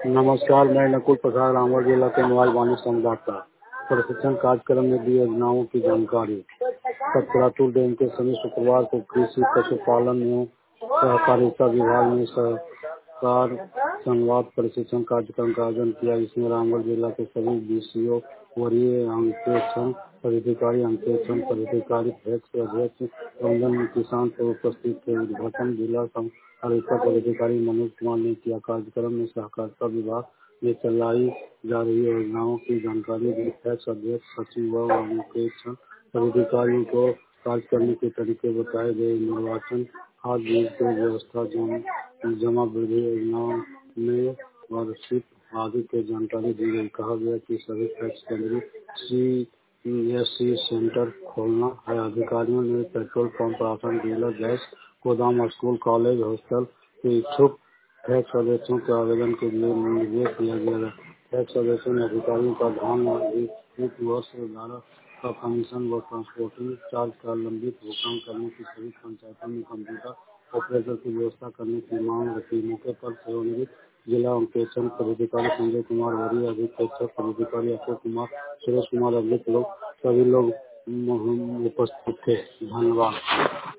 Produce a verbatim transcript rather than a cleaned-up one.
नमस्कार, मैं नकुल प्रसाद रामगढ़ जिला के मोबाइल वाणिज्य संवाददाता। प्रशिक्षण कार्यक्रम में दी योजनाओं की जानकारी। सतपुरातुल डैम के समीप शुक्रवार को कृषि पशुपालन एवं सहकारिता विभाग ने सहकार संवाद प्रशिक्षण कार्यक्रम का आयोजन किया, जिसमें रामगढ़ जिला के सभी बीसीओ, वरीय अंकेक्षण पदाधिकारी, अंकेक्षण पदाधिकारी, फैक्स अध्यक्ष, प्रबंधन किसान को उपस्थित थे। उद्घाटन जिला सहकारिता पदाधिकारी मनोज कुमार ने किया। कार्यक्रम में सहकारिता विभाग में चलाई जा रही योजनाओं की जानकारी दी। फैक्स अध्यक्ष, सचिव व अंकेक्षण पदाधिकारियों को कार्य करने के तरीके बताए गए। निर्वाचन खाद बीज की व्यवस्था, जमा वृद्धि योजनाओं में वार्षिक आदि की जानकारी दी गई। कहा गया कि सभी फैक्स केंद्रीय सी एस सी सेंटर खोलना है। अधिकारियों ने petrol pump, ration dealer, gas गोदाम, स्कूल, कॉलेज, हॉस्टल के इच्छुक फैक्स सदस्यों के आवेदन के लिए निर्देश दिया गया। फैक्स सदस्यों ने अधिकारियों का ध्यान एक वर्ष ग्यारह का कमीशन व ट्रांसपोर्टिंग चार्ज का लंबित भुगतान करने की सभी पंचायतों में कंप्यूटर ऑपरेटर की व्यवस्था करने की मांग रखी। मौके पर सेवानिवृत्त जिला अंकेक्षण पदाधिकारी संजय कुमार, वरीय अधीक्षक पदाधिकारी अशोक कुमार, सुरेश कुमार, अभिक लोग सभी लोग उपस्थित थे। धन्यवाद।